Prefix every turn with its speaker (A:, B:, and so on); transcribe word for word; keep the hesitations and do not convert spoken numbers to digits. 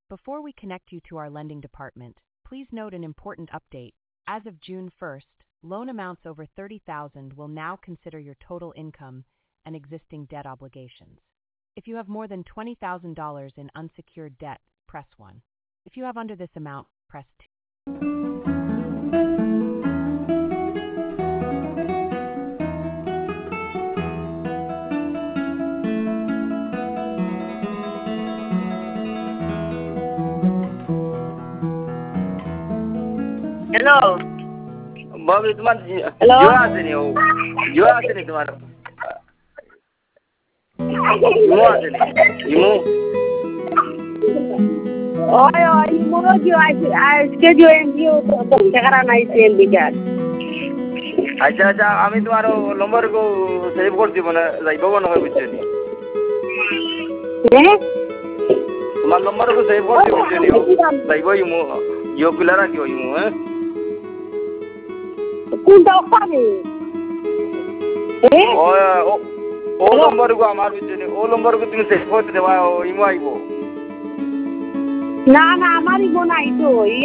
A: Before we connect you to our lending department, please note an important update. As of June first, loan amounts over thirty thousand dollars will now consider your total income and existing debt obligations. If you have more than twenty thousand dollars in unsecured debt, press one. If you have under this amount, press two.
B: Hello.
C: Babu तुम्हार
B: Hello?
C: जुआ से नहीं हो जुआ से नहीं तुम्हारा जुआ से नहीं इमो
B: Oi, oi, mo jo आज के जो एनजीओ तो ठेकाना नहीं सेल बिचार
C: अच्छा अच्छा আমি তোমার নম্বর को সেভ করছি মানে যাইবো না হয় বুঝছেন
B: हैं
C: তোমার নম্বর को সেভ করছি বুঝছেন যাইবো ইমো ইও কুলারা কি ইমো হ্যাঁ
B: কোন দোকানে हैं
C: ও ও নম্বর को আমার বুঝছেন ও নম্বর को তুমি সেভ করতে দেবা ইমো আইবো
B: না না আমারই বোন আইতো